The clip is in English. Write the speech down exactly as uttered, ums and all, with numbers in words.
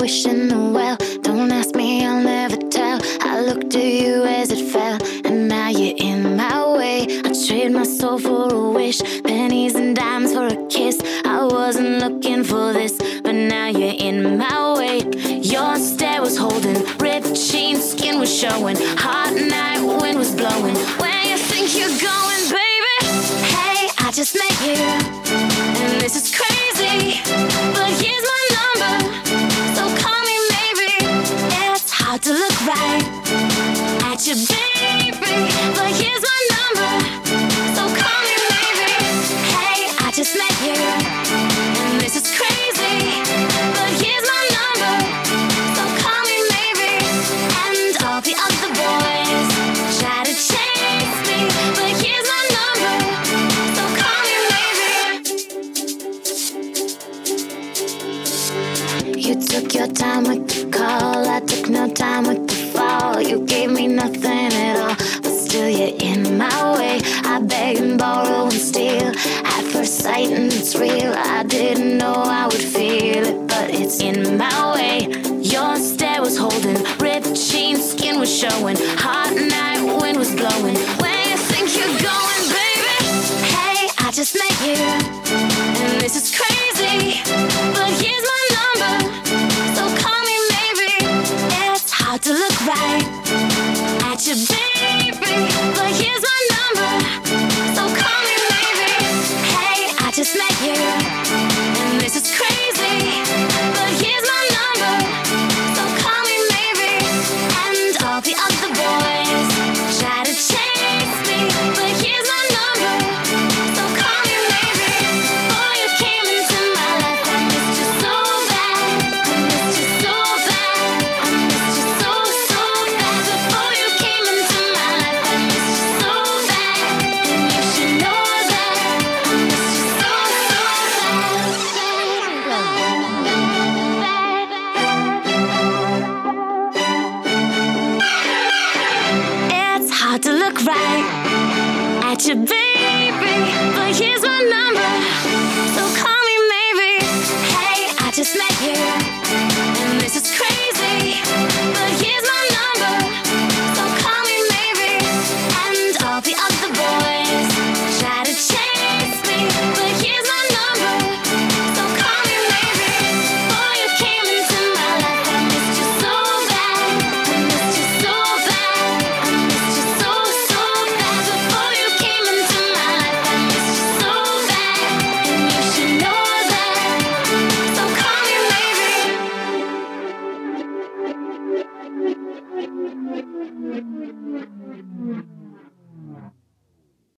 wishing the well. Don't ask me, I'll never tell. I looked at you as it fell, and now you're in my way. I trade my soul for a wish, pennies and dimes for a kiss. I wasn't looking for this, but now you're in my way. Your stare was holding, ripped jeans, skin was showing. Hot night, wind was blowing. Where you think you're going, baby? Hey, I just met you, and this is crazy, but here's my number, so call me maybe. It's hard to look right at you, baby, but here's my number, so call me maybe. Hey, I just met you, and this is crazy, but here's my number, so call me maybe. And all the other boys try to chase me, but here's my number, so call me maybe. You took your time with the call, I took no time with the fall. You gave me nothing at all, but still you're in my way. I beg and borrow and steal at first sight, and it's real. I didn't know I would feel it, but it's in my way. Your stare was holding, ripped jeans, skin was showing. Hot night, wind was blowing. Where you think you're going, baby? Hey, I just met you, and this is crazy, but here's my number, so call me maybe. It's hard to look right at you, baby, but here's my number, so call me maybe. Hey, I just met you, and this is crazy, but here's my number, so call me maybe. And all the other boys try to chase me, but here's my number, so call me maybe. Boy, you came into my life, I missed you so bad, I missed you so bad, I missed you so, so bad. Before you came into my life, I missed you so bad, and you should know that I missed you so, so bad. It's hard to look right at you, baby, but here's my number, so call me maybe. Hey, I just met you, and this is crazy, but here's my number, so call me maybe. And all the other boys try to chase me, but here's my number, so call me maybe. Boy, you came into my life, I missed you so bad, I missed you so bad, I missed you so, so bad. Before you came into my life, I missed you so bad, and you should know that, so call me maybe.